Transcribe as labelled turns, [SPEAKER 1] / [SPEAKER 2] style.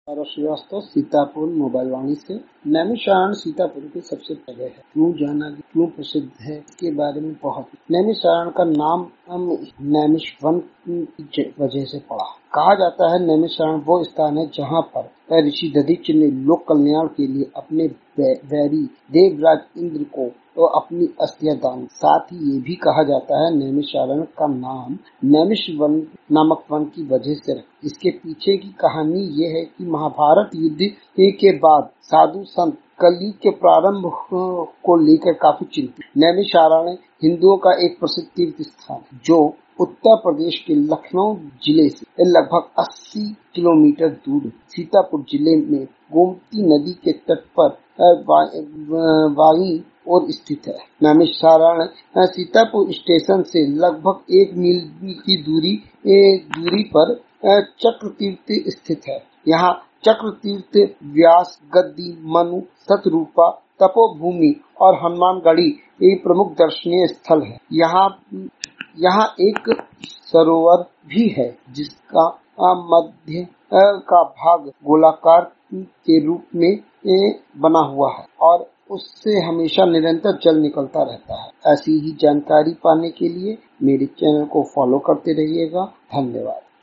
[SPEAKER 1] Srivastava Sitapur mobile वाणी से। नैमिषारण्य सीतापुर की सबसे जगह है। क्यों जाना, क्यों प्रसिद्ध है, इसके बारे में बहुत। नैमिषारण्य का नाम नैमिष वन की वजह से पड़ा। कहा जाता है नैमिषारण्य वो स्थान है जहाँ पर ऋषि दधीचि ने लोक कल्याण के लिए अपने वैरी देवराज इंद्र को तो अपनी अस्थियां दान। साथ ही ये भी कहा जाता है नैमिषारण्य का नाम नैमिष वन नामक वन की वजह से रखा। इसके पीछे की कहानी ये है कि महाभारत युद्ध के बाद साधु संत कलयुग के प्रारंभ को लेकर काफी चिंतित। नैमिषारण्य हिंदुओं का एक प्रसिद्ध तीर्थ स्थान जो उत्तर प्रदेश के लखनऊ जिले से लगभग 80 किलोमीटर दूर सीतापुर जिले में गोमती नदी के तट पर वायी और स्थित है। नैमिषारण्य सीतापुर स्टेशन से लगभग 1 मील की दूरी पर चक्रतीर्थ स्थित है। यहाँ चक्रतीर्थ, व्यास, गद्दी, मनु, शतरूपा, तपोभूमि और हनुमानगढ़ी एक प्रमुख दर्शनीय स्थल है। यहाँ एक सरोवर भी है जिसका मध्य का भाग गोलाकार के रूप में बना हुआ है और उससे हमेशा निरंतर जल निकलता रहता है। ऐसी ही जानकारी पाने के लिए मेरे चैनल को फॉलो करते रहिएगा। धन्यवाद।